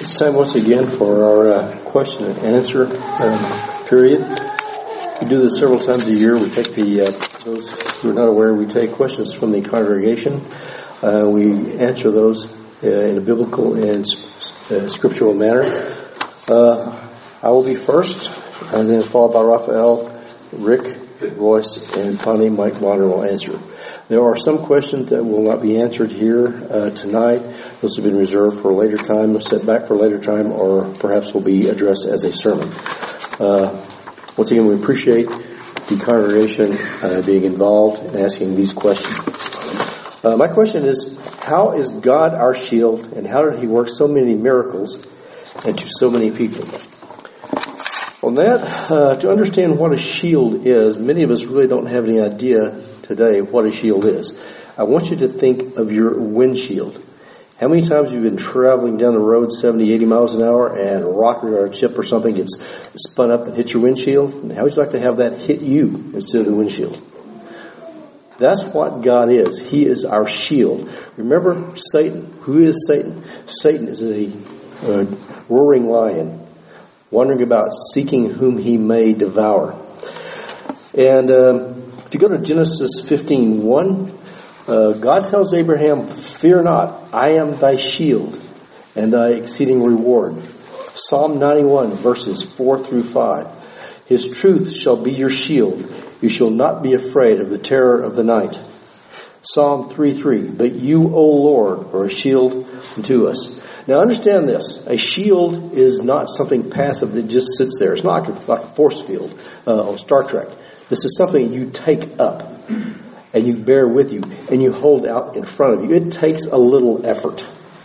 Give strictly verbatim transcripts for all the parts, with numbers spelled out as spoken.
It's time once again for our uh, question and answer um, period. We do this several times a year. We take the, uh, those who are not aware, we take questions from the congregation. Uh, we answer those uh, in a biblical and uh, scriptural manner. Uh, I will be first, and then followed by Raphael, Rick, Royce, and finally Mike Bonner will answer. There are some questions that will not be answered here uh, tonight. Those have been reserved for a later time, set back for a later time, or perhaps will be addressed as a sermon. Uh, once again, we appreciate the congregation uh, being involved in asking these questions. Uh, my question is, how is God our shield, and how did He work so many miracles and to so many people? On that, uh, to understand what a shield is, many of us really don't have any idea today what a shield is. I want you to think of your windshield. How many times have you been traveling down the road seventy, eighty miles an hour and a rock or a chip or something gets spun up and hits your windshield? And how would you like to have that hit you instead of the windshield? That's what God is. He is our shield. Remember Satan. Who is Satan? Satan is a, a roaring lion, wandering about seeking whom he may devour. And um, if you go to Genesis fifteen one, uh, God tells Abraham, "Fear not, I am thy shield and thy exceeding reward." Psalm ninety-one, verses four through five. His truth shall be your shield. You shall not be afraid of the terror of the night. Psalm three three. But you, O Lord, are a shield unto us. Now understand this. A shield is not something passive that just sits there. It's not like a, like a force field uh, on Star Trek. This is something you take up and you bear with you and you hold out in front of you. It takes a little effort.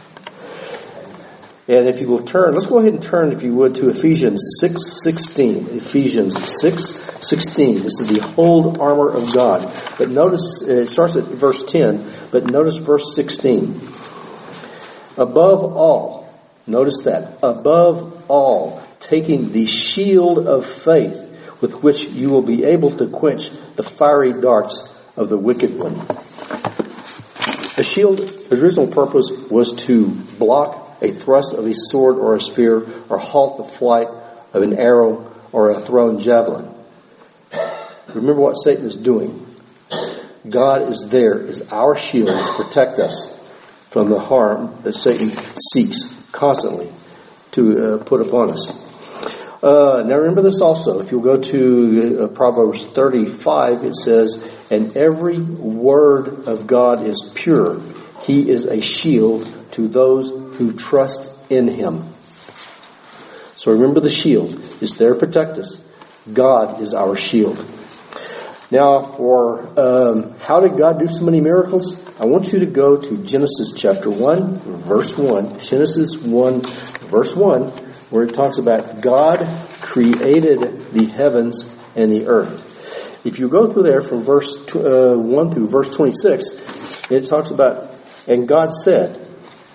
And if you will turn, let's go ahead and turn, if you would, to Ephesians six sixteen. Ephesians six sixteen. This is the whole armor of God. But notice, it starts at verse ten, but notice verse sixteen. Above all, notice that, above all, taking the shield of faith, with which you will be able to quench the fiery darts of the wicked one. The shield's original purpose was to block a thrust of a sword or a spear, or halt the flight of an arrow or a thrown javelin. Remember what Satan is doing. God is there as our shield to protect us from the harm that Satan seeks constantly to uh, put upon us. Uh, now remember this also. If you'll go to uh, Proverbs thirty-five, it says, "And every word of God is pure. He is a shield to those who trust in Him." So remember the shield. It's there to protect us. God is our shield. Now for um, how did God do so many miracles? I want you to go to Genesis chapter one, verse one. Genesis one, verse one. Where it talks about God created the heavens and the earth. If you go through there from verse uh, one through verse twenty-six, it talks about, and God said,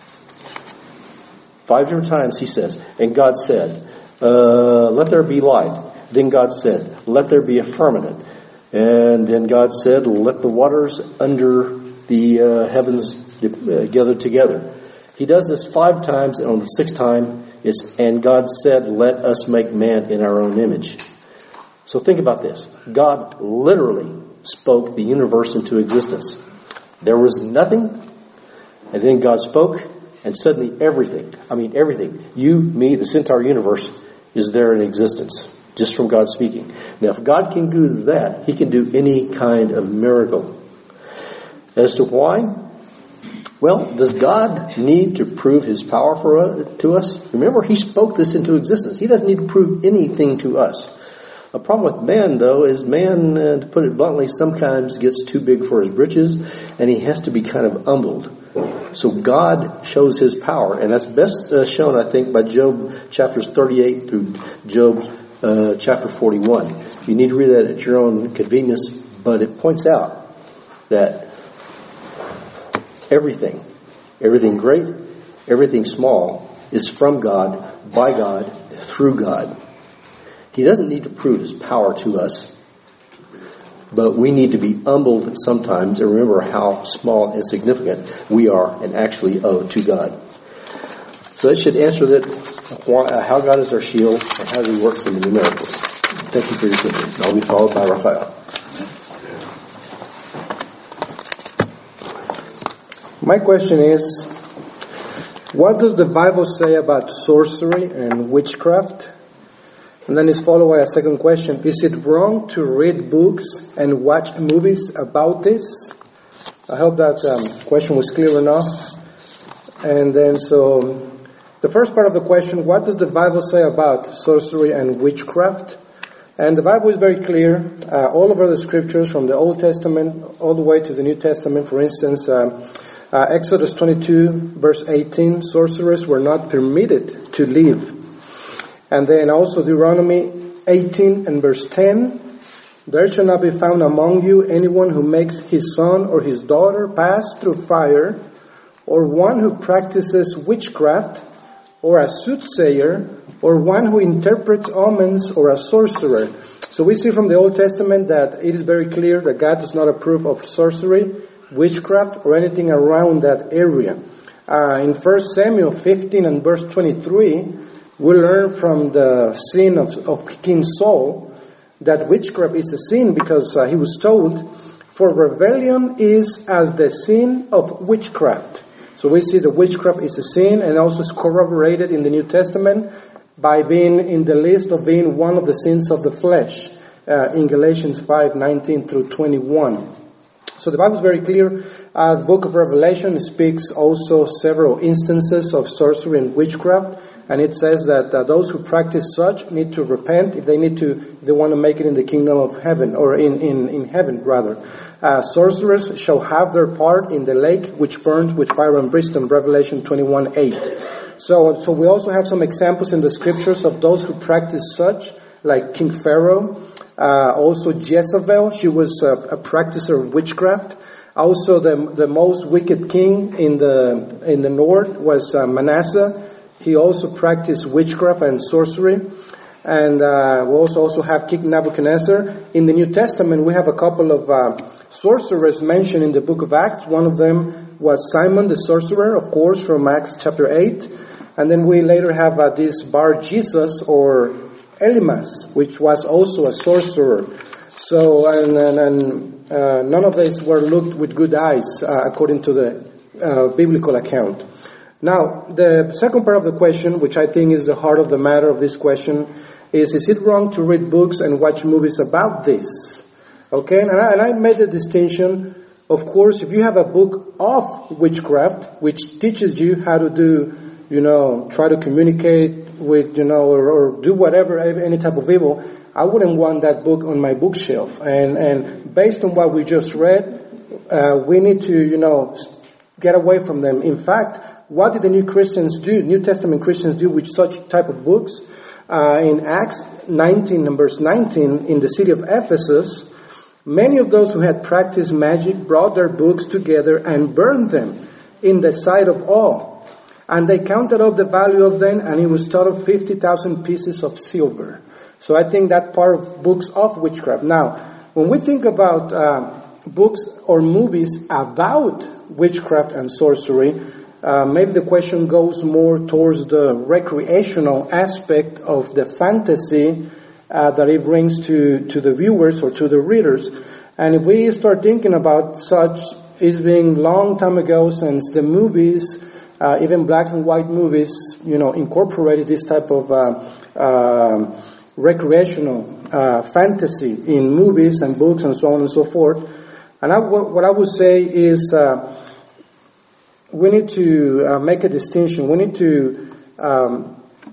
five different times He says, and God said, uh, let there be light. Then God said, let there be a firmament. And then God said, let the waters under the uh, heavens uh, gather together. He does this five times, and on the sixth time, it's, and God said, let us make man in our own image. So think about this. God literally spoke the universe into existence. There was nothing, and then God spoke, and suddenly everything, I mean everything, you, me, this entire universe is there in existence, just from God speaking. Now if God can do that, He can do any kind of miracle. As to why? Well, does God need to prove His power for uh, to us? Remember, He spoke this into existence. He doesn't need to prove anything to us. The problem with man, though, is man, uh, to put it bluntly, sometimes gets too big for his britches, and he has to be kind of humbled. So God shows His power, and that's best uh, shown, I think, by Job chapters thirty-eight through Job uh, chapter forty-one. You need to read that at your own convenience, but it points out that Everything, everything great, everything small is from God, by God, through God. He doesn't need to prove His power to us, but we need to be humbled sometimes and remember how small and insignificant we are and actually owe to God. So that should answer that, why, uh, how God is our shield and how He works in the miracles. Thank you for your attention. I'll be followed by Raphael. My question is, what does the Bible say about sorcery and witchcraft? And then it's followed by a second question. Is it wrong to read books and watch movies about this? I hope that um, question was clear enough. And then so, the first part of the question, what does the Bible say about sorcery and witchcraft? And the Bible is very clear. Uh, all over the scriptures, from the Old Testament all the way to the New Testament, for instance, uh, uh, Exodus twenty-two, verse eighteen, sorcerers were not permitted to live. And then also Deuteronomy eighteen and verse ten, there shall not be found among you anyone who makes his son or his daughter pass through fire, or one who practices witchcraft, or a soothsayer, or one who interprets omens, or a sorcerer. So we see from the Old Testament that it is very clear that God does not approve of sorcery, witchcraft, or anything around that area. Uh, in First Samuel fifteen and verse twenty-three, we learn from the sin of, of King Saul that witchcraft is a sin because uh, he was told, for rebellion is as the sin of witchcraft. So we see that witchcraft is a sin, and also is corroborated in the New Testament by being in the list of being one of the sins of the flesh uh, in Galatians five nineteen through twenty-one. So the Bible is very clear. Uh, the book of Revelation speaks also several instances of sorcery and witchcraft, and it says that uh, those who practice such need to repent if they need to, if they want to make it in the kingdom of heaven, or in in, in heaven rather. Uh, sorcerers shall have their part in the lake which burns with fire and brimstone, Revelation twenty-one eight. So, so we also have some examples in the scriptures of those who practice such, like King Pharaoh, uh, also Jezebel, she was a, a practicer of witchcraft. Also the the most wicked king in the in the north was uh, Manasseh. He also practiced witchcraft and sorcery. And uh, we also also have King Nebuchadnezzar. In the New Testament, we have a couple of uh, sorcerers mentioned in the book of Acts. One of them was Simon the sorcerer, of course, from Acts chapter eight. And then we later have uh, this Bar Jesus, or Elymas, which was also a sorcerer. So, and, and, and uh, none of these were looked with good eyes, uh, according to the uh, biblical account. Now, the second part of the question, which I think is the heart of the matter of this question, is, is it wrong to read books and watch movies about this? Okay, and I, and I made the distinction, of course, if you have a book of witchcraft, which teaches you how to do, you know, try to communicate with, you know, or, or do whatever, any type of evil, I wouldn't want that book on my bookshelf. And, and based on what we just read, uh, we need to, you know, get away from them. In fact, what did the New Christians do, New Testament Christians do with such type of books? Uh, in Acts nineteen, and verse nineteen, in the city of Ephesus, many of those who had practiced magic brought their books together and burned them in the sight of all. And they counted up the value of them, and it was total fifty thousand pieces of silver. So I think that part of books of witchcraft. Now, when we think about uh, books or movies about witchcraft and sorcery, Uh, maybe the question goes more towards the recreational aspect of the fantasy uh, that it brings to, to the viewers or to the readers. And if we start thinking about such, it's been long time ago since the movies, uh, even black and white movies, you know, incorporated this type of uh, uh, recreational uh, fantasy in movies and books and so on and so forth. And I, what I would say is, uh, we need to uh, make a distinction. We need to um,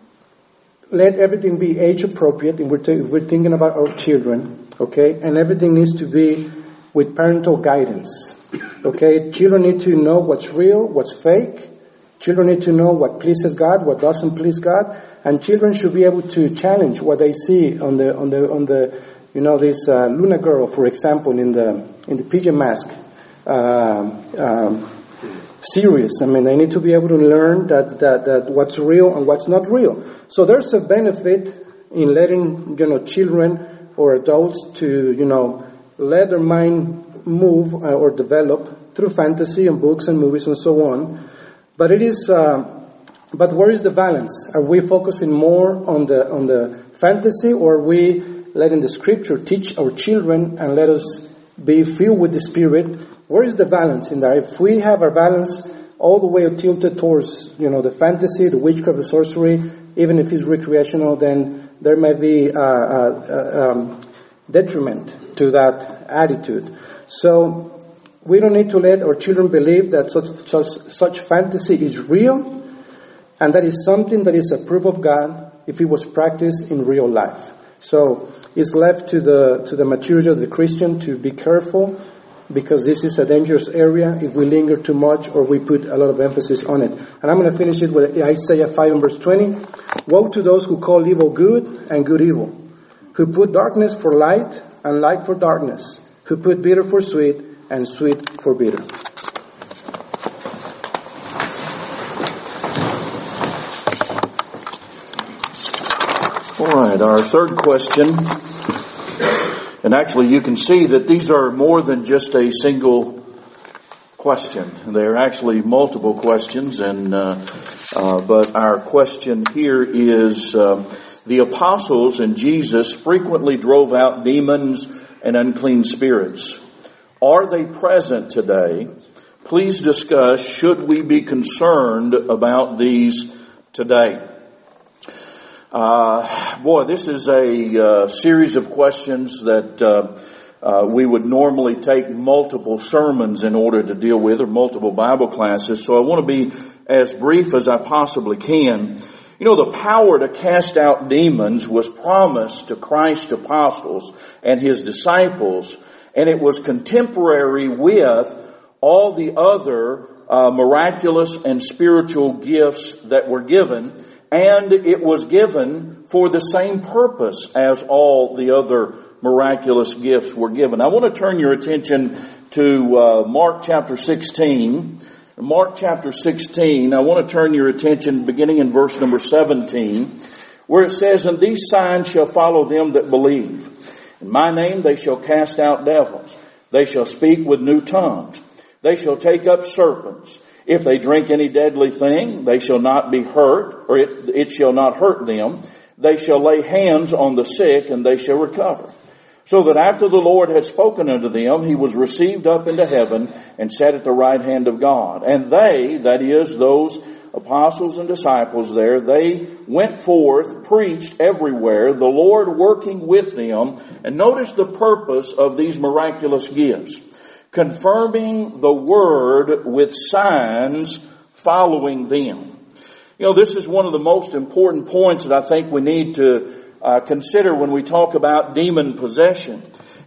let everything be age appropriate. And we're, t- we're thinking about our children, okay? And everything needs to be with parental guidance, okay? Children need to know what's real, what's fake. Children need to know what pleases God, what doesn't please God, and children should be able to challenge what they see on the on the on the you know this uh, Luna girl, for example, in the in the P J Mask. Um, um, Serious. I mean, they need to be able to learn that, that, that what's real and what's not real. So there's a benefit in letting, you know, children or adults to, you know, let their mind move uh, or develop through fantasy and books and movies and so on. But it is uh, but where is the balance? Are we focusing more on the on the fantasy, or are we letting the Scripture teach our children and let us be filled with the Spirit? Where is the balance in that? If we have our balance all the way tilted towards, you know, the fantasy, the witchcraft, the sorcery, even if it's recreational, then there may be a, a, a um, detriment to that attitude. So we don't need to let our children believe that such, such, such fantasy is real, and that is something that is a proof of God if it was practiced in real life. So it's left to the to the maturity of the Christian to be careful, because this is a dangerous area if we linger too much or we put a lot of emphasis on it. And I'm going to finish it with Isaiah five and verse twenty. Woe to those who call evil good and good evil, who put darkness for light and light for darkness, who put bitter for sweet and sweet for bitter. All right, our third question, and actually you can see that these are more than just a single question. They're actually multiple questions, and uh, uh, but our question here is, uh, the apostles and Jesus frequently drove out demons and unclean spirits. Are they present today? Please discuss, should we be concerned about these today? Uh, boy, this is a uh, series of questions that uh, uh, we would normally take multiple sermons in order to deal with, or multiple Bible classes. So I want to be as brief as I possibly can. You know, the power to cast out demons was promised to Christ's apostles and his disciples, and it was contemporary with all the other uh, miraculous and spiritual gifts that were given. And it was given for the same purpose as all the other miraculous gifts were given. I want to turn your attention to uh, Mark chapter sixteen. Mark chapter sixteen, I want to turn your attention beginning in verse number seventeen, where it says, "And these signs shall follow them that believe. In my name they shall cast out devils. They shall speak with new tongues. They shall take up serpents. If they drink any deadly thing, they shall not be hurt, or it, it shall not hurt them. They shall lay hands on the sick, and they shall recover. So that after the Lord had spoken unto them, he was received up into heaven and sat at the right hand of God. And they," that is, those apostles and disciples there, "they went forth, preached everywhere, the Lord working with them." And notice the purpose of these miraculous gifts: confirming the word with signs following them. You know, this is one of the most important points that I think we need to uh, consider when we talk about demon possession.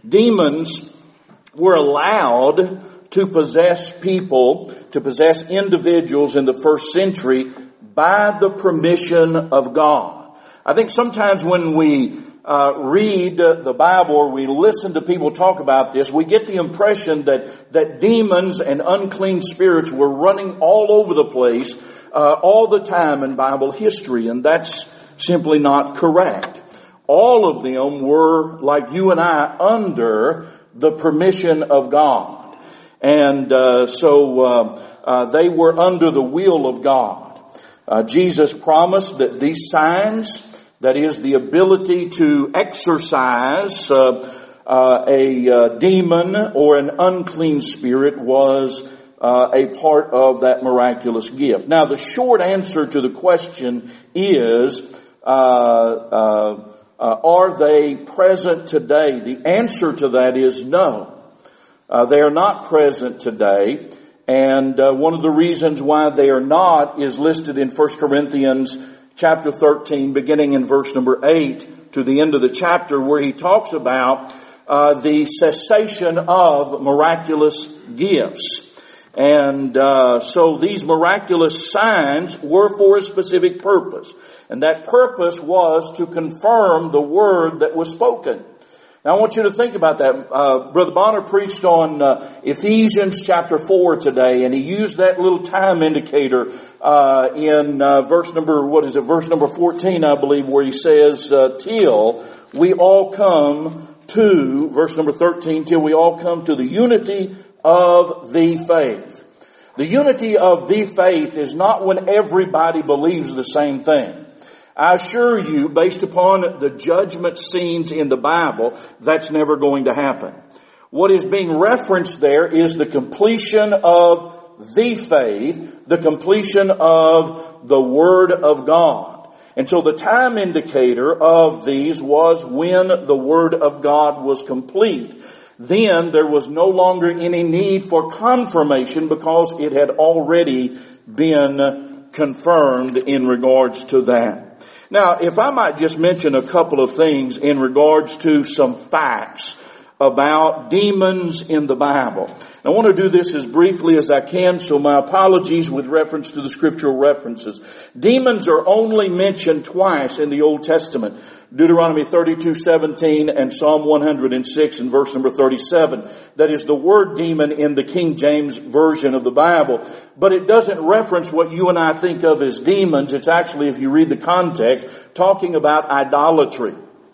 Demons were allowed to possess people, to possess individuals in the first century by the permission of God. I think sometimes when we Uh, read uh, the Bible, or we listen to people talk about this, we get the impression that that demons and unclean spirits were running all over the place uh, all the time in Bible history, and that's simply not correct. All of them were, like you and I, under the permission of God, and uh, so uh, uh, they were under the will of God. Uh, Jesus promised that these signs, that is, the ability to exorcise uh, uh, a uh, demon or an unclean spirit, was uh, a part of that miraculous gift. Now, the short answer to the question is, uh, uh, uh, are they present today? The answer to that is no. Uh, they are not present today. And uh, one of the reasons why they are not is listed in First Corinthians chapter thirteen, beginning in verse number eight to the end of the chapter, where he talks about uh, the cessation of miraculous gifts. And uh, so these miraculous signs were for a specific purpose. And that purpose was to confirm the word that was spoken. Now I want you to think about that. Uh, Brother Bonner preached on uh, Ephesians chapter four today, and he used that little time indicator uh, in uh, verse number, what is it, verse number fourteen, I believe, where he says, uh, till we all come to, verse number thirteen, till we all come to the unity of the faith. The unity of the faith is not when everybody believes the same thing. I assure you, based upon the judgment scenes in the Bible, that's never going to happen. What is being referenced there is the completion of the faith, the completion of the Word of God. And so the time indicator of these was when the Word of God was complete. Then there was no longer any need for confirmation because it had already been confirmed in regards to that. Now, if I might just mention a couple of things in regards to some facts about demons in the Bible. I want to do this as briefly as I can, so my apologies with reference to the scriptural references. Demons are only mentioned twice in the Old Testament. Deuteronomy thirty-two seventeen and Psalm one hundred six and verse number thirty-seven. That is the word demon in the King James Version of the Bible. But it doesn't reference what you and I think of as demons. It's actually, if you read the context, talking about idolatry.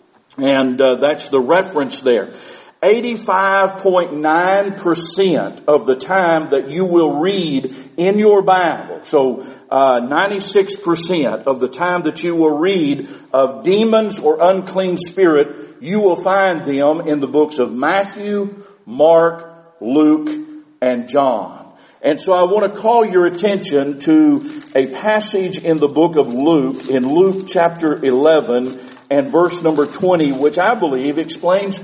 And uh, that's the reference there. eighty-five point nine percent of the time that you will read in your Bible, so uh, ninety-six percent of the time that you will read of demons or unclean spirit, you will find them in the books of Matthew, Mark, Luke, and John. And so I want to call your attention to a passage in the book of Luke, in Luke chapter eleven and verse number twenty, which I believe explains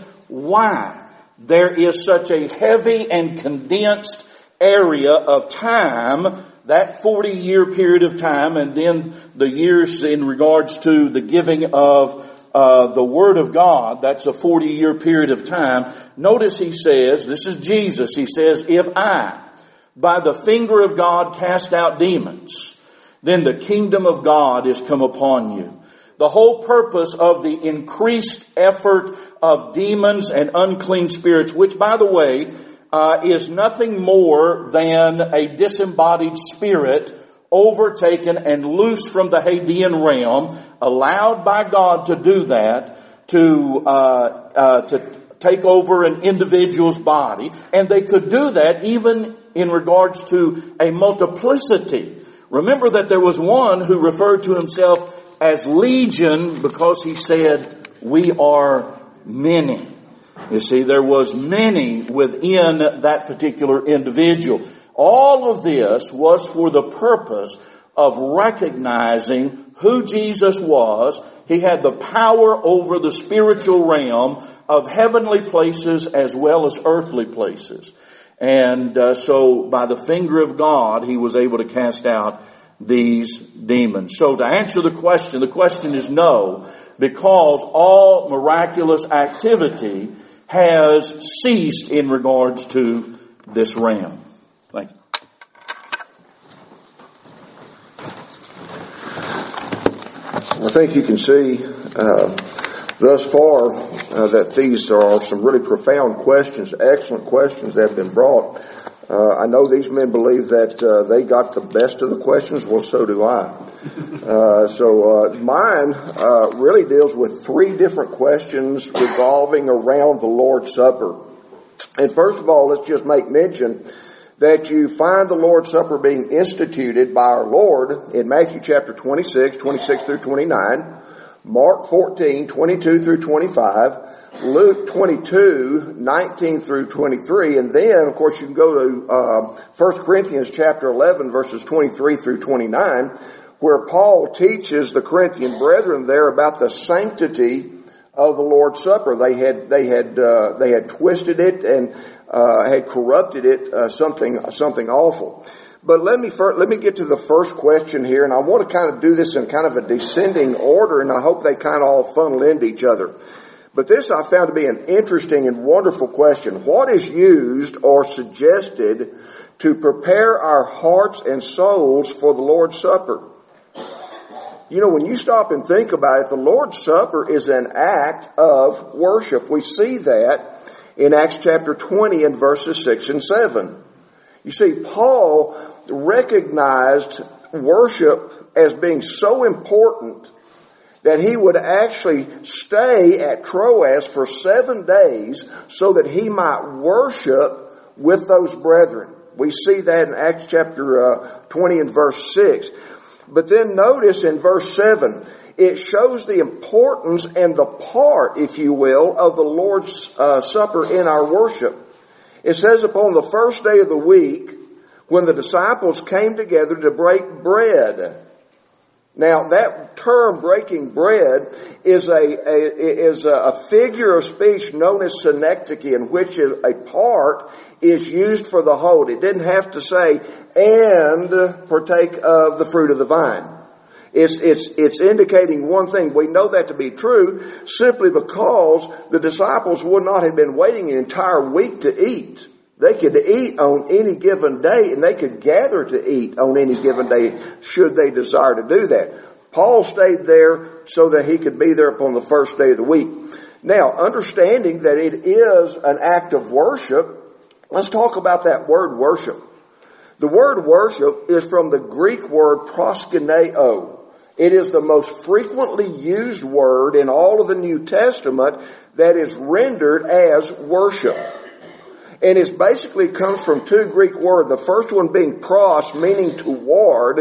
why there is such a heavy and condensed area of time, that forty year period of time, and then the years in regards to the giving of uh, the Word of God, that's a forty year period of time. Notice he says, this is Jesus, he says, if I, by the finger of God, cast out demons, then the kingdom of God is come upon you. The whole purpose of the increased effort of demons and unclean spirits, which, by the way, uh, is nothing more than a disembodied spirit overtaken and loose from the Hadean realm, allowed by God to do that, to uh, uh, to take over an individual's body. And they could do that even in regards to a multiplicity. Remember that there was one who referred to himself as Legion because he said, we are many. You see, there was many within that particular individual. All of this was for the purpose of recognizing who Jesus was. He had the power over the spiritual realm of heavenly places as well as earthly places. And uh, so by the finger of God, he was able to cast out these demons. So to answer the question, the question is no, because all miraculous activity has ceased in regards to this realm. Thank you. I think you can see uh, thus far uh, that these are some really profound questions, excellent questions that have been brought. Uh, I know these men believe that uh, they got the best of the questions. Well, so do I. Uh, so uh, mine uh, really deals with three different questions revolving around the Lord's Supper. And first of all, let's just make mention that you find the Lord's Supper being instituted by our Lord in Matthew chapter twenty-six, twenty-six through twenty-nine, Mark fourteen, twenty-two through twenty-five, Luke twenty-two, nineteen through twenty-three, and then, of course, you can go to uh, First Corinthians chapter eleven, verses twenty-three through twenty-nine, where Paul teaches the Corinthian brethren there about the sanctity of the Lord's Supper. They had they had uh, they had twisted it and uh, had corrupted it, uh, something something awful. But let me first, let me get to the first question here, and I want to kind of do this in kind of a descending order, and I hope they kind of all funnel into each other. But this I found to be an interesting and wonderful question. What is used or suggested to prepare our hearts and souls for the Lord's Supper? You know, when you stop and think about it, the Lord's Supper is an act of worship. We see that in Acts chapter twenty and verses six and seven. You see, Paul recognized worship as being so important that he would actually stay at Troas for seven days so that he might worship with those brethren. We see that in Acts chapter uh, twenty and verse six. But then notice in verse seven, it shows the importance and the part, if you will, of the Lord's uh, Supper in our worship. It says, upon the first day of the week, when the disciples came together to break bread. Now, that term, breaking bread, is a, a is a figure of speech known as synecdoche, in which a part is used for the whole. It didn't have to say, and partake of the fruit of the vine. It's, it's, it's indicating one thing. We know that to be true simply because the disciples would not have been waiting an entire week to eat. They could eat on any given day, and they could gather to eat on any given day should they desire to do that. Paul stayed there so that he could be there upon the first day of the week. Now, understanding that it is an act of worship, let's talk about that word worship. The word worship is from the Greek word proskuneo. It is the most frequently used word in all of the New Testament that is rendered as worship. And it basically comes from two Greek words. The first one being pros, meaning toward,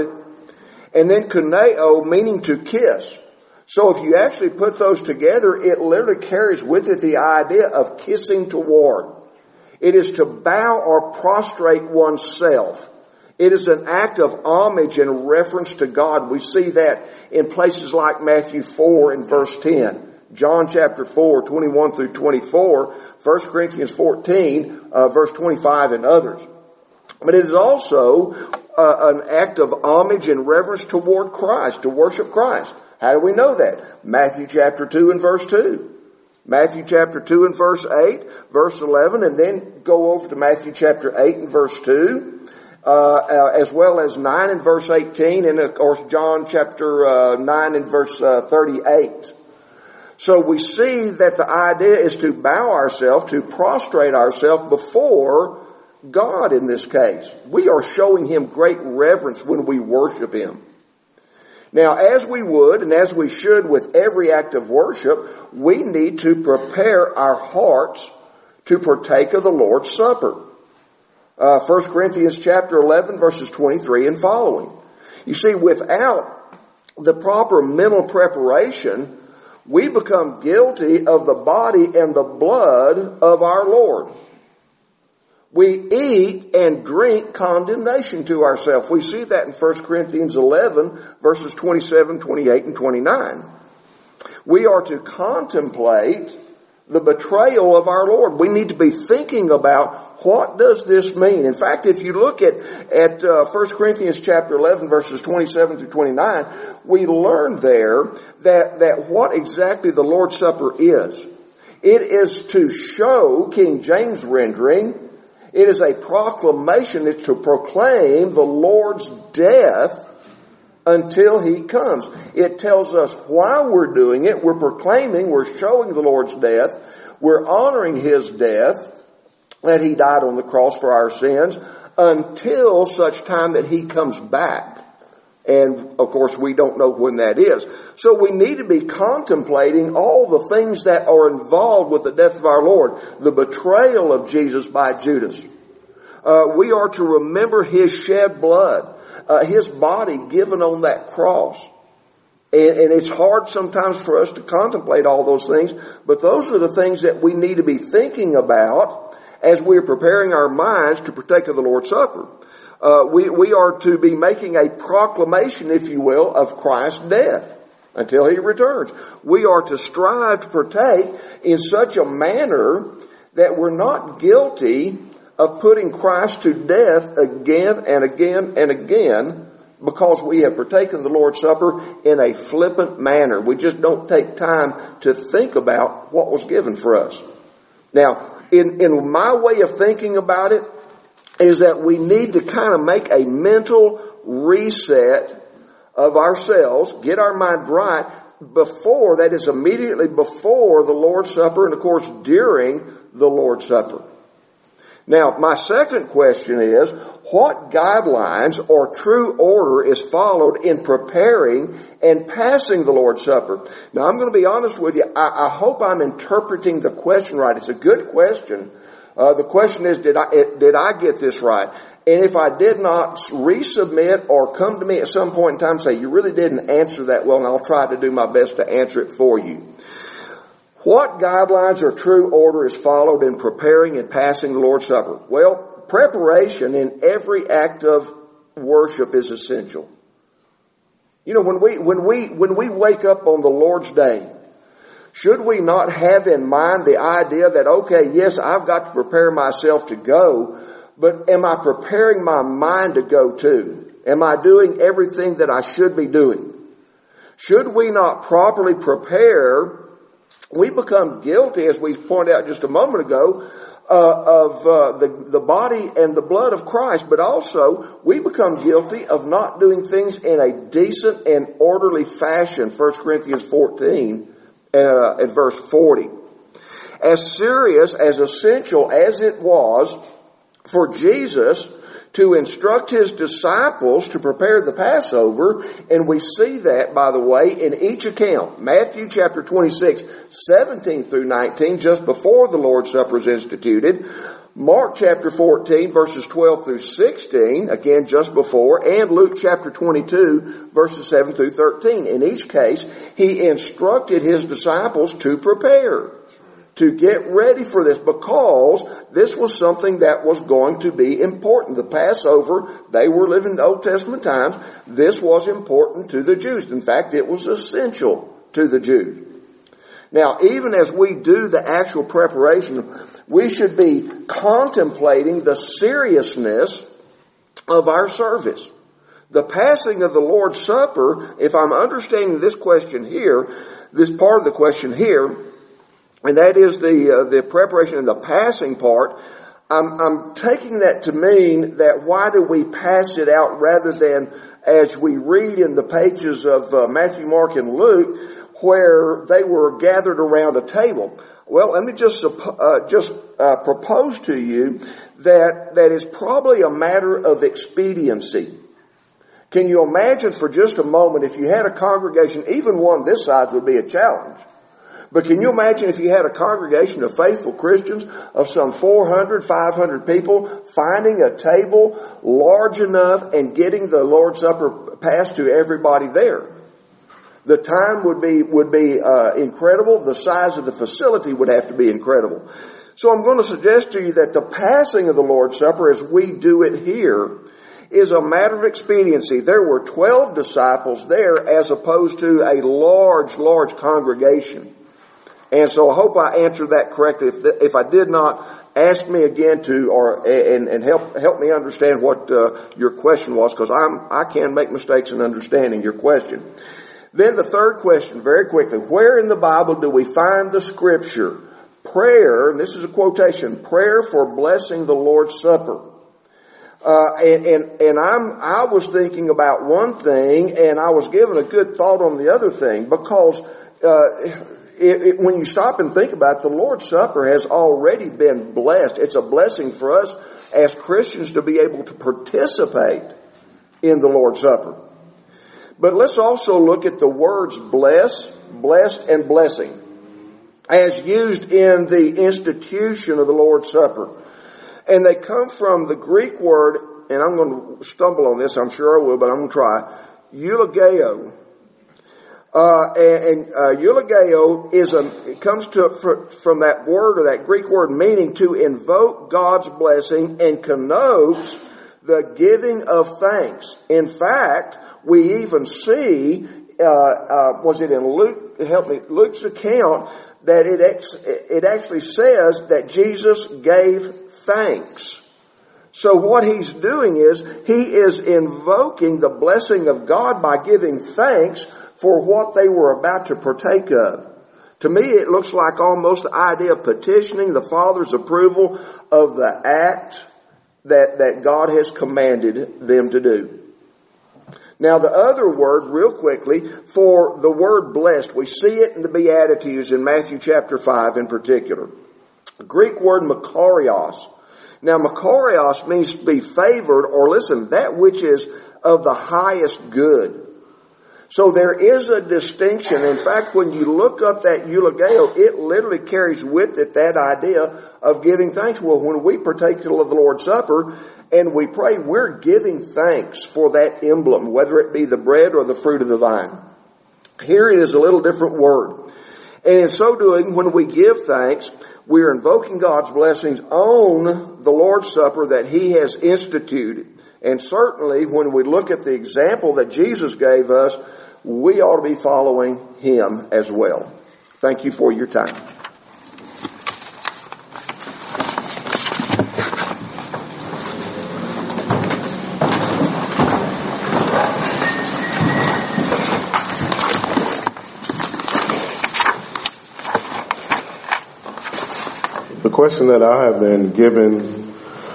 and then kuneo, meaning to kiss. So if you actually put those together, it literally carries with it the idea of kissing toward. It is to bow or prostrate oneself. It is an act of homage and reference to God. We see that in places like Matthew four and verse ten. John chapter four, twenty-one through twenty-four, First Corinthians fourteen, uh, verse twenty-five, and others. But it is also uh, an act of homage and reverence toward Christ, to worship Christ. How do we know that? Matthew chapter two and verse two. Matthew chapter two and verse eight, verse eleven, and then go over to Matthew chapter eight and verse two, uh, uh as well as nine and verse eighteen, and of course John chapter uh, nine and verse uh, thirty-eight. So we see that the idea is to bow ourselves, to prostrate ourselves before God in this case. We are showing Him great reverence when we worship Him. Now, as we would and as we should with every act of worship, we need to prepare our hearts to partake of the Lord's Supper. Uh, First Corinthians chapter eleven, verses twenty-three and following. You see, without the proper mental preparation, we become guilty of the body and the blood of our Lord. We eat and drink condemnation to ourselves. We see that in First Corinthians eleven, verses twenty-seven, twenty-eight, and twenty-nine. We are to contemplate the betrayal of our Lord. We need to be thinking about, what does this mean? In fact, if you look at, at uh, First Corinthians chapter eleven, verses twenty-seven through twenty-nine, we learn there that, that what exactly the Lord's Supper is. It is to show, King James rendering, it is a proclamation. It's to proclaim the Lord's death until He comes. It tells us why we're doing it. We're proclaiming, we're showing the Lord's death. We're honoring His death, that He died on the cross for our sins, until such time that He comes back. And, of course, we don't know when that is. So we need to be contemplating all the things that are involved with the death of our Lord. The betrayal of Jesus by Judas. Uh, we are to remember His shed blood. Uh, His body given on that cross. And, and it's hard sometimes for us to contemplate all those things. But those are the things that we need to be thinking about as we're preparing our minds to partake of the Lord's Supper. Uh, we, we are to be making a proclamation, if you will, of Christ's death until He returns. We are to strive to partake in such a manner that we're not guilty of putting Christ to death again and again and again, because we have partaken of the Lord's Supper in a flippant manner. We just don't take time to think about what was given for us. Now, in, in my way of thinking about it, is that we need to kind of make a mental reset of ourselves, get our mind right before, that is immediately before the Lord's Supper, and of course during the Lord's Supper. Now, my second question is, what guidelines or true order is followed in preparing and passing the Lord's Supper? Now, I'm going to be honest with you. I, I hope I'm interpreting the question right. It's a good question. Uh, the question is, did I, did I get this right? And if I did not resubmit or come to me at some point in time and say, you really didn't answer that well, and I'll try to do my best to answer it for you. What guidelines or true order is followed in preparing and passing the Lord's Supper? Well, preparation in every act of worship is essential. You know, when we, when we, when we wake up on the Lord's Day, should we not have in mind the idea that, okay, yes, I've got to prepare myself to go, but am I preparing my mind to go too? Am I doing everything that I should be doing? Should we not properly prepare, we become guilty, as we pointed out just a moment ago, uh, of uh, the, the body and the blood of Christ, but also we become guilty of not doing things in a decent and orderly fashion. First Corinthians fourteen uh, at verse forty. As serious, as essential as it was for Jesus to instruct his disciples to prepare the Passover, and we see that, by the way, in each account. Matthew chapter twenty-six, seventeen through nineteen, just before the Lord's Supper is instituted. Mark chapter fourteen, verses twelve through sixteen, again just before, and Luke chapter twenty-two, verses seven through thirteen. In each case, he instructed his disciples to prepare, to get ready for this, because this was something that was going to be important. The Passover, they were living in the Old Testament times. This was important to the Jews. In fact, it was essential to the Jews. Now, even as we do the actual preparation, we should be contemplating the seriousness of our service. The passing of the Lord's Supper, if I'm understanding this question here, this part of the question here, and that is the uh, the preparation and the passing part, I'm, I'm taking that to mean that why do we pass it out rather than as we read in the pages of uh, Matthew, Mark, and Luke, where they were gathered around a table. Well, let me just uh, just uh, propose to you that that is probably a matter of expediency. Can you imagine for just a moment if you had a congregation, even one this size would be a challenge. But can you imagine if you had a congregation of faithful Christians of some four hundred, five hundred people finding a table large enough and getting the Lord's Supper passed to everybody there? The time would be would be uh, incredible. The size of the facility would have to be incredible. So I'm going to suggest to you that the passing of the Lord's Supper as we do it here is a matter of expediency. There were twelve disciples there as opposed to a large, large congregation. And so I hope I answered that correctly. If, if I did not, ask me again to, or and, and help help me understand what uh, your question was, because I'm I can make mistakes in understanding your question. Then the third question, very quickly, where in the Bible do we find the scripture prayer? And this is a quotation: prayer for blessing the Lord's Supper. Uh, and, and, and I'm, I was thinking about one thing, and I was given a good thought on the other thing, because, uh, it, it, when you stop and think about it, the Lord's Supper has already been blessed. It's a blessing for us as Christians to be able to participate in the Lord's Supper. But let's also look at the words bless, blessed, and blessing as used in the institution of the Lord's Supper. And they come from the Greek word, and I'm going to stumble on this, I'm sure I will, but I'm going to try, eulogio. Uh, and, and uh, eulogio is a, it comes to from that word or that Greek word meaning to invoke God's blessing and connotes the giving of thanks. In fact, we even see, uh, uh, was it in Luke, help me, Luke's account, that it, ex, it actually says that Jesus gave thanks. So what he's doing is, he is invoking the blessing of God by giving thanks for what they were about to partake of. To me, it looks like almost the idea of petitioning the Father's approval of the act that, that God has commanded them to do. Now the other word, real quickly, for the word blessed, we see it in the Beatitudes in Matthew chapter five in particular. The Greek word makarios. Now makarios means to be favored, or listen, that which is of the highest good. So there is a distinction. In fact, when you look up that eulogio, it literally carries with it that idea of giving thanks. Well, when we partake of the Lord's Supper and we pray, we're giving thanks for that emblem, whether it be the bread or the fruit of the vine. Here it is a little different word. And in so doing, when we give thanks, we are invoking God's blessings on the Lord's Supper that He has instituted. And certainly, when we look at the example that Jesus gave us, we ought to be following Him as well. Thank you for your time. The question that I have been given,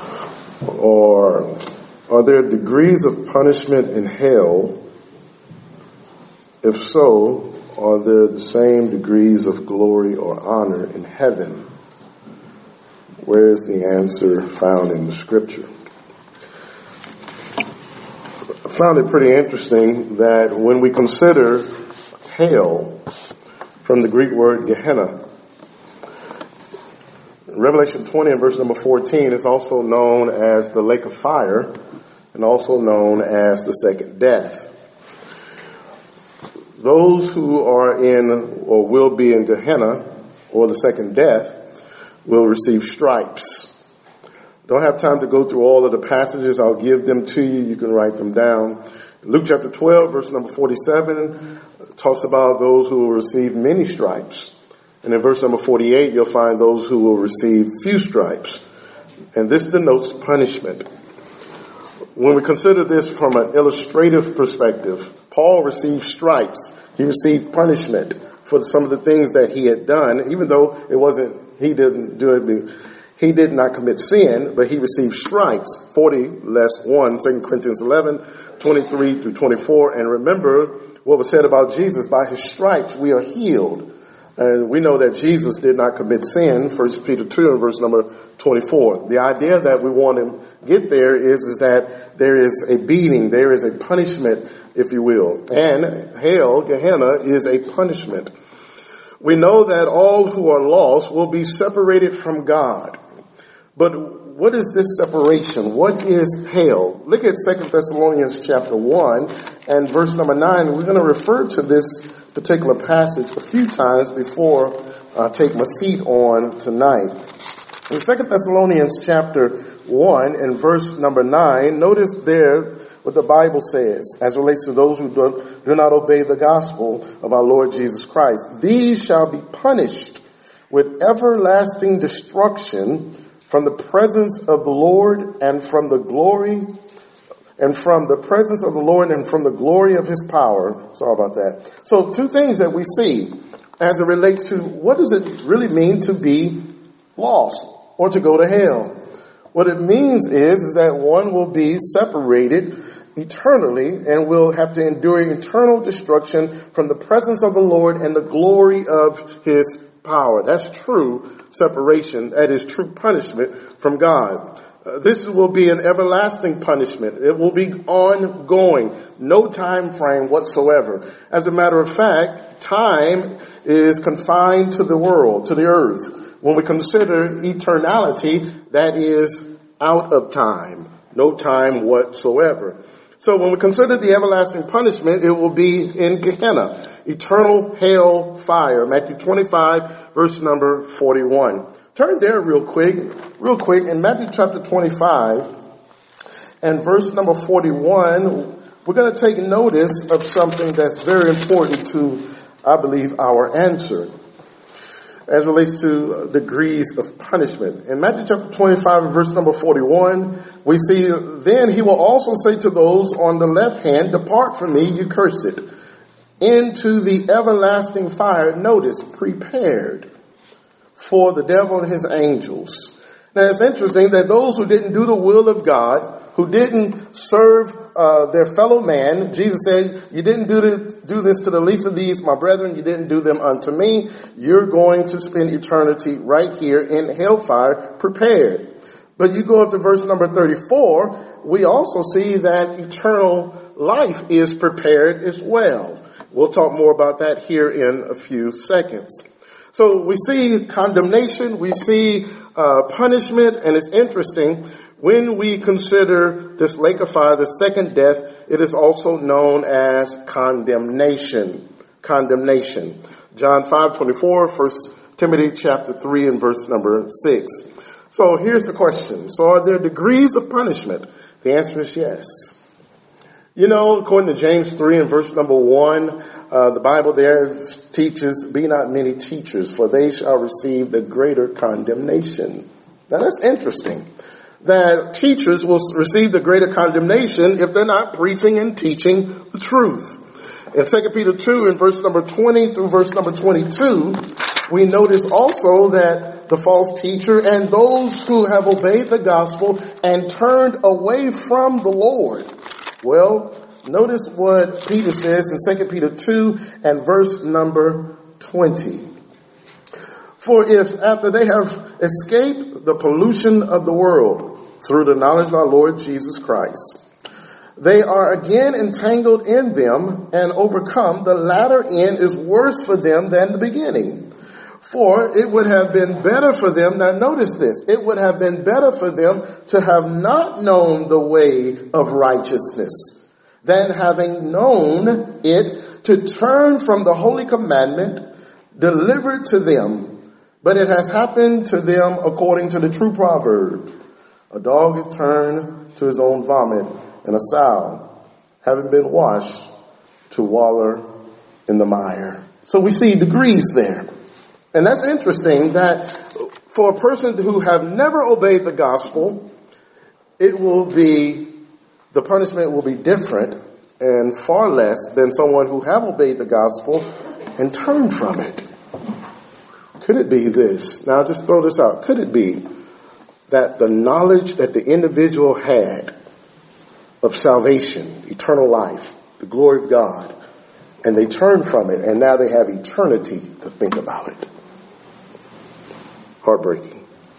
or are there degrees of punishment in hell? If so, are there the same degrees of glory or honor in heaven? Where is the answer found in the scripture? I found it pretty interesting that when we consider hell from the Greek word Gehenna, Revelation twenty and verse number fourteen is also known as the lake of fire and also known as the second death. Those who are in or will be in Gehenna or the second death will receive stripes. Don't have time to go through all of the passages. I'll give them to you. You can write them down. Luke chapter twelve, verse number forty-seven talks about those who will receive many stripes. And in verse number forty-eight, you'll find those who will receive few stripes. And this denotes punishment. When we consider this from an illustrative perspective, Paul received stripes. He received punishment for some of the things that he had done, even though it wasn't, he didn't do it, he did not commit sin, but he received stripes. forty less one, Second Corinthians eleven, twenty-three through twenty-four. And remember what was said about Jesus, by his stripes we are healed. And we know that Jesus did not commit sin, First Peter two and verse number twenty-four. The idea that we want to get there is, is that there is a beating, there is a punishment, if you will. And hell, Gehenna, is a punishment. We know that all who are lost will be separated from God. But what is this separation? What is hell? Look at Second Thessalonians chapter one and verse number nine. We're going to refer to this particular passage a few times before I take my seat on tonight. In Second Thessalonians chapter one and verse number nine, notice there what the Bible says as it relates to those who do, do not obey the gospel of our Lord Jesus Christ. These shall be punished with everlasting destruction from the presence of the Lord and from the glory and from the presence of the Lord and from the glory of his power. Sorry about that. So two things that we see as it relates to what does it really mean to be lost or to go to hell. What it means is, is that one will be separated eternally and will have to endure eternal destruction from the presence of the Lord and the glory of his power. That's true separation. That is true punishment from God. Uh, this will be an everlasting punishment. It will be ongoing. No time frame whatsoever. As a matter of fact, time is confined to the world, to the earth. When we consider eternality, that is out of time. No time whatsoever. So when we consider the everlasting punishment, it will be in Gehenna, eternal hell fire. Matthew twenty-five, verse number forty-one. Turn there real quick, real quick. In Matthew chapter twenty-five and verse number forty-one, we're going to take notice of something that's very important to, I believe, our answer as it relates to degrees of punishment. In Matthew chapter twenty-five and verse number forty-one, we see, then he will also say to those on the left hand, depart from me, you cursed, into the everlasting fire, notice, prepared for the devil and his angels. Now it's interesting that those who didn't do the will of God, who didn't serve uh, their fellow man, Jesus said, you didn't do this, do this to the least of these, my brethren, you didn't do them unto me. You're going to spend eternity right here in hellfire, prepared. But you go up to verse number thirty-four, we also see that eternal life is prepared as well. We'll talk more about that here in a few seconds. So we see condemnation, we see uh, punishment, and it's interesting. When we consider this lake of fire, the second death, it is also known as condemnation. Condemnation. John five twenty-four, First Timothy chapter three and verse number six. So here's the question. So are there degrees of punishment? The answer is yes. You know, according to James three and verse number one, uh, the Bible there teaches, be not many teachers, for they shall receive the greater condemnation. Now that's interesting, that teachers will receive the greater condemnation if they're not preaching and teaching the truth. In Second Peter two in verse number twenty through verse number twenty-two, we notice also that the false teacher and those who have obeyed the gospel and turned away from the Lord. Well, notice what Peter says in Second Peter two and verse number twenty. For if after they have escaped the pollution of the world through the knowledge of our Lord Jesus Christ, they are again entangled in them and overcome, the latter end is worse for them than the beginning. For it would have been better for them, now notice this, it would have been better for them to have not known the way of righteousness than having known it to turn from the holy commandment delivered to them. But it has happened to them according to the true proverb. A dog is turned to his own vomit, and a sow, having been washed, to wallow in the mire. So we see degrees there. And that's interesting that for a person who have never obeyed the gospel, it will be, the punishment will be different and far less than someone who have obeyed the gospel and turned from it. Could it be this? Now just throw this out. Could it be that the knowledge that the individual had of salvation, eternal life, the glory of God, and they turned from it, and now they have eternity to think about it? Heartbreaking.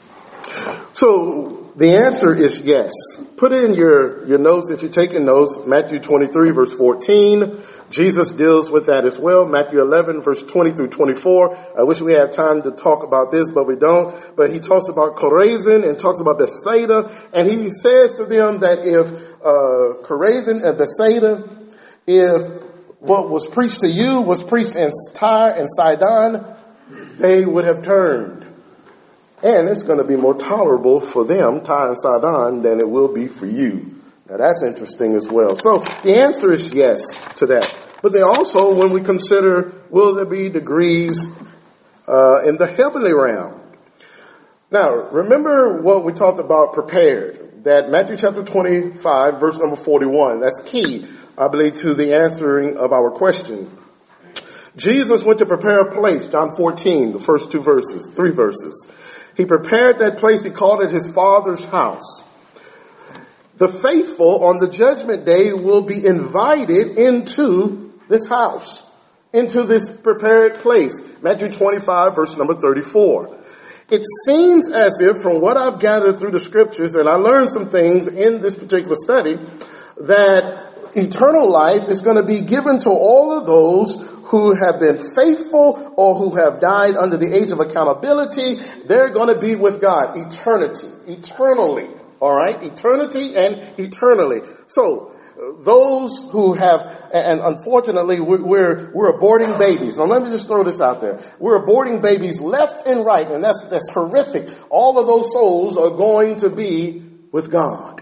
So the answer is yes. Put in your, your notes if you're taking notes. Matthew twenty-three verse fourteen. Jesus deals with that as well. Matthew eleven verse twenty through twenty-four. I wish we had time to talk about this, but we don't. But he talks about Chorazin and talks about Bethsaida. And he says to them that if uh Chorazin and Bethsaida, if what was preached to you was preached in Tyre and Sidon, they would have turned. And it's going to be more tolerable for them, Tyre and Sidon, than it will be for you. Now that's interesting as well. So the answer is yes to that. But they also, when we consider, will there be degrees uh, in the heavenly realm? Now, remember what we talked about prepared. That Matthew chapter twenty-five, verse number forty-one. That's key, I believe, to the answering of our question. Jesus went to prepare a place, John fourteen, the first two verses, three verses. He prepared that place, he called it his Father's house. The faithful on the judgment day will be invited into this house, into this prepared place. Matthew twenty-five, verse number thirty-four. It seems as if, from what I've gathered through the scriptures, and I learned some things in this particular study, that eternal life is going to be given to all of those who have been faithful or who have died under the age of accountability. They're going to be with God eternity, eternally. All right, eternity and eternally. So those who have, and unfortunately we're, we're we're aborting babies. Now let me just throw this out there: we're aborting babies left and right, and that's that's horrific. All of those souls are going to be with God,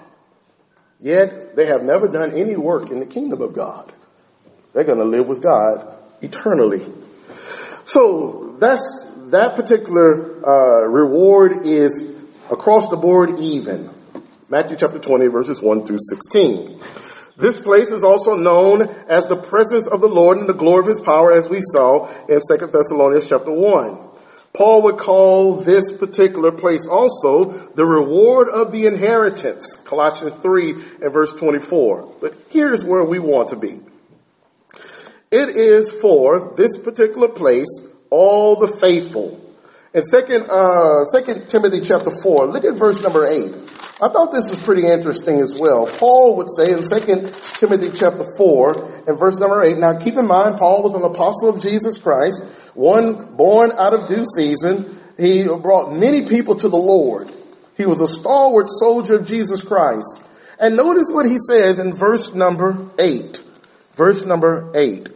yet they have never done any work in the kingdom of God. They're going to live with God eternally. So that's that particular uh, reward is across the board even. Matthew chapter twenty, verses one through sixteen. This place is also known as the presence of the Lord and the glory of his power, as we saw in Second Thessalonians chapter one. Paul would call this particular place also the reward of the inheritance, Colossians three and verse twenty-four. But here's where we want to be. It is for this particular place all the faithful In second, uh, second Timothy chapter four, look at verse number eight. I thought this was pretty interesting as well. Paul would say in second Timothy chapter four and verse number eight, now keep in mind, Paul was an apostle of Jesus Christ, one born out of due season. He brought many people to the Lord. He was a stalwart soldier of Jesus Christ. And notice what he says in verse number eight. Verse number eight.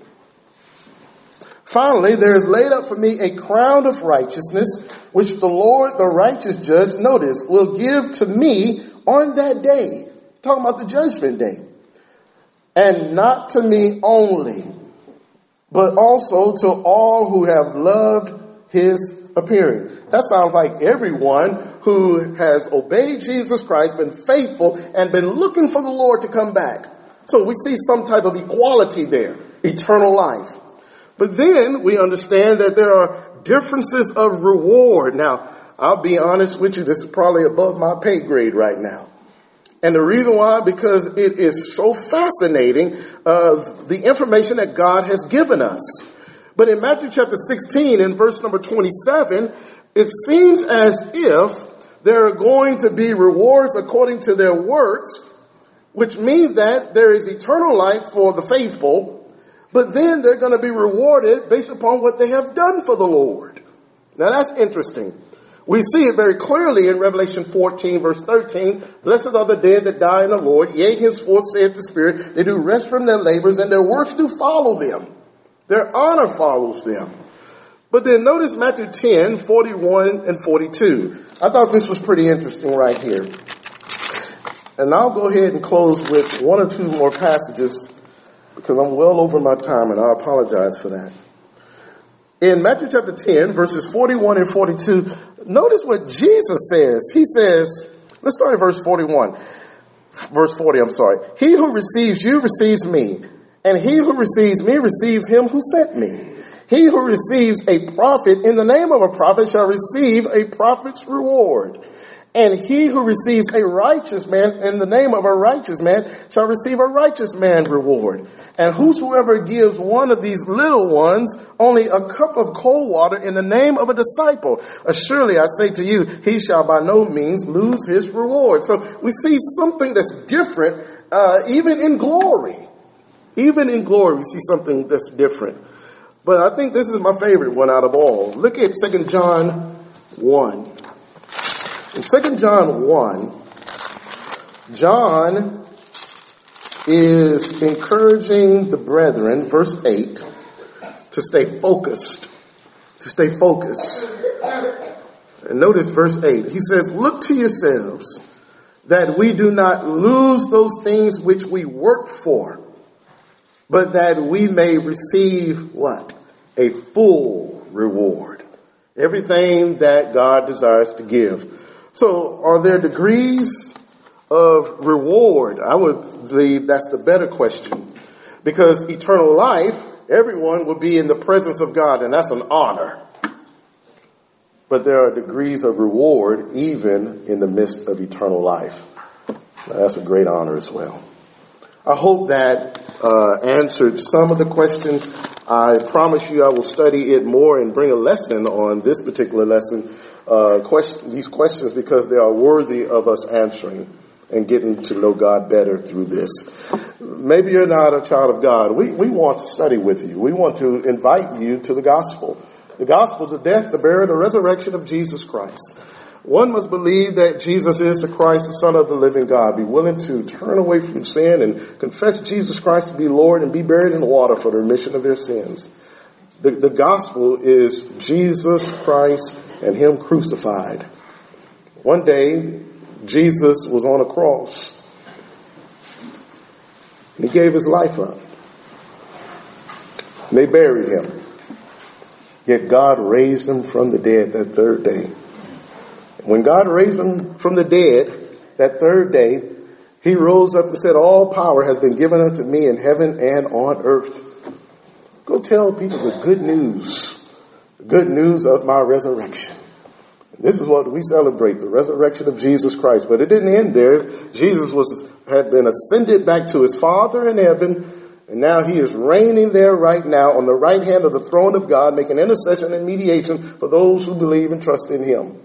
Finally, there is laid up for me a crown of righteousness, which the Lord, the righteous judge, notice, will give to me on that day. Talking about the judgment day. And not to me only, but also to all who have loved his appearing. That sounds like everyone who has obeyed Jesus Christ, been faithful, and been looking for the Lord to come back. So we see some type of equality there, eternal life. But then we understand that there are differences of reward. Now, I'll be honest with you, this is probably above my pay grade right now. And the reason why, because it is so fascinating, uh, the information that God has given us. But in Matthew chapter sixteen and verse number twenty-seven, it seems as if there are going to be rewards according to their works, which means that there is eternal life for the faithful. But then they're going to be rewarded based upon what they have done for the Lord. Now that's interesting. We see it very clearly in Revelation fourteen verse thirteen. Blessed are the dead that die in the Lord. Yea, henceforth saith the Spirit, they do rest from their labors and their works do follow them. Their honor follows them. But then notice Matthew ten, forty-one and forty-two. I thought this was pretty interesting right here. And I'll go ahead and close with one or two more passages because I'm well over my time and I apologize for that. In Matthew chapter ten, verses forty-one and forty-two, notice what Jesus says. He says, let's start at verse forty-one. Verse forty, I'm sorry. He who receives you receives me, and he who receives me receives him who sent me. He who receives a prophet in the name of a prophet shall receive a prophet's reward. And he who receives a righteous man in the name of a righteous man shall receive a righteous man's reward. And whosoever gives one of these little ones only a cup of cold water in the name of a disciple, surely I say to you, he shall by no means lose his reward. So we see something that's different, uh, even in glory. Even in glory, we see something that's different. But I think this is my favorite one out of all. Look at Second John one. In Second John one, John is encouraging the brethren, verse eight, to stay focused. To stay focused. And notice verse eight. He says, look to yourselves that we do not lose those things which we work for, but that we may receive what? A full reward. Everything that God desires to give. So are there degrees of reward? I would believe that's the better question. Because eternal life, everyone will be in the presence of God, and that's an honor. But there are degrees of reward even in the midst of eternal life. Now, that's a great honor as well. I hope that uh, answered some of the questions. I promise you I will study it more and bring a lesson on this particular lesson, uh, question, these questions, because they are worthy of us answering and getting to know God better through this. Maybe you're not a child of God. We, we want to study with you. We want to invite you to the gospel. The gospel is the death, the burial, the resurrection of Jesus Christ. One must believe that Jesus is the Christ, the Son of the living God. Be willing to turn away from sin and confess Jesus Christ to be Lord and be buried in water for the remission of their sins. The, the gospel is Jesus Christ and Him crucified. One day, Jesus was on a cross. And He gave His life up. And they buried Him. Yet God raised Him from the dead that third day. When God raised Him from the dead that third day, He rose up and said, all power has been given unto me in heaven and on earth. Go tell people the good news, the good news of my resurrection. This is what we celebrate, the resurrection of Jesus Christ. But it didn't end there. Jesus was had been ascended back to His Father in heaven, And now he is reigning there right now on the right hand of the throne of God, making intercession and mediation for those who believe and trust in him.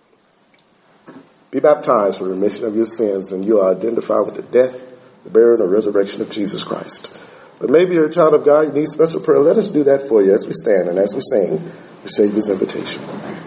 Be baptized for the remission of your sins, and you are identified with the death, the burial, and the resurrection of Jesus Christ. But maybe you're a child of God, you need special prayer. Let us do that for you as we stand and as we sing the Savior's invitation.